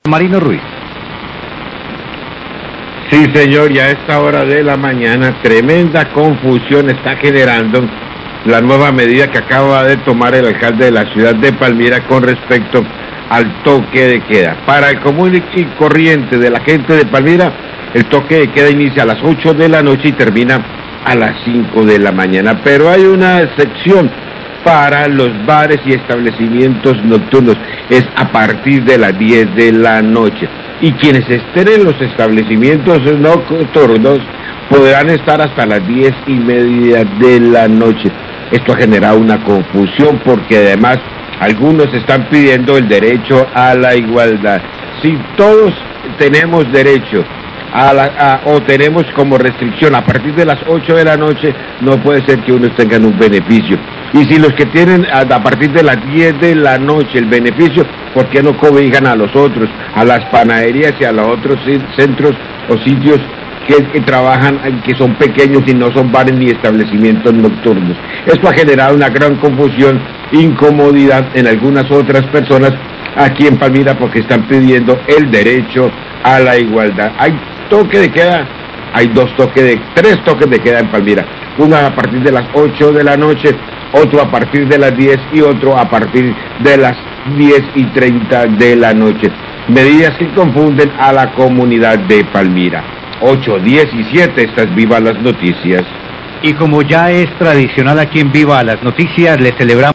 Marino Ruiz. Sí, señor, y a esta hora de la mañana tremenda confusión está generando la nueva medida que acaba de tomar el alcalde de la ciudad de Palmira con respecto al toque de queda. Para el común y corriente de la gente de Palmira, el toque de queda inicia a las 8 de la noche y termina a las 5 de la mañana, pero hay una excepción para los bares y establecimientos nocturnos, es a partir de las 10 de la noche. Y quienes estén en los establecimientos nocturnos podrán estar hasta las 10:30 de la noche. Esto ha generado una confusión porque además algunos están pidiendo el derecho a la igualdad. Si todos tenemos derecho o tenemos como restricción a partir de las 8 de la noche, no puede ser que unos tengan un beneficio. Y si los que tienen a partir de las 10 de la noche el beneficio, ¿por qué no cobijan a los otros, a las panaderías y a los otros centros o sitios que trabajan, que son pequeños y no son bares ni establecimientos nocturnos? Esto ha generado una gran confusión, incomodidad en algunas otras personas aquí en Palmira porque están pidiendo el derecho a la igualdad. Hay toque de queda, hay tres toques de queda en Palmira. Uno a partir de las 8 de la noche, otro a partir de las 10 y otro a partir de las 10:30 de la noche. Medidas que confunden a la comunidad de Palmira. 8:17, estas Viva las Noticias. Y como ya es tradicional aquí en Viva las Noticias, le celebramos